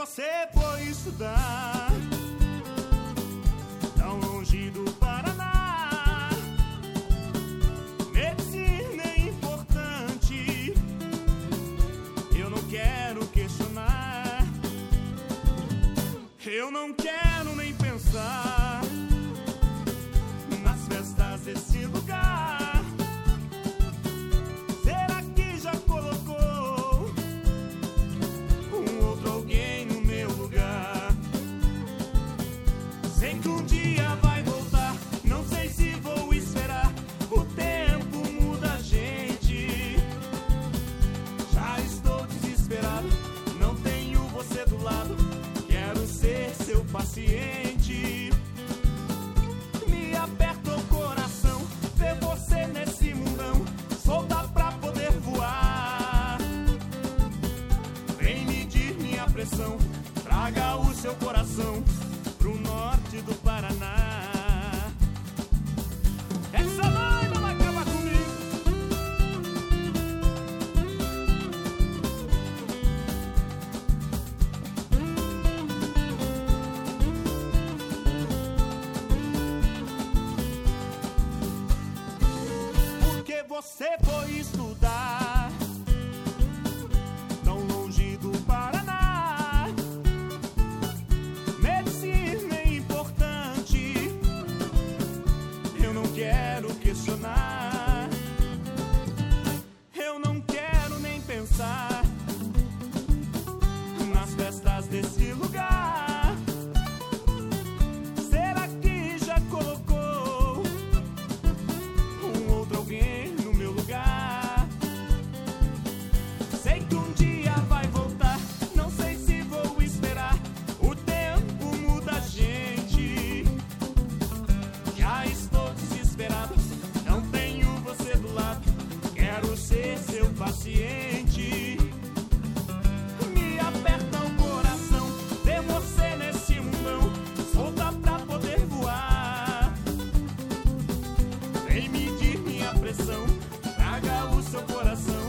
você foi estudar tão longe do Paraná? Medicina é importante, eu não quero questionar, eu não quero nem pensar nas festas desse lugar. Será que já colocou um outro alguém no meu lugar? Sei que um dia vai voltar, não sei se vou esperar. O tempo muda a gente, já estou desesperado, não tenho você do lado, quero ser seu paciente. Me aperta o coração ver você nesse mundão, solta pra poder voar. Vem medir minha pressão, traga o seu coração pro norte do Paraná. Essa noiva vai acabar comigo. Porque você foi estudar tão longe do Paraná. Medicina é importante, eu não quero questionar, eu não quero nem pensar nas festas desse lugar. Será que já colocou um outro alguém no meu lugar? Sei que um dia vai voltar, não sei se vou esperar. O tempo muda a gente, já estou desesperado, não tenho você do lado, quero ser seu paciente. Me aperta o coração ver você nesse mundão, solta pra poder voar. Vem medir minha pressão, traga o seu coração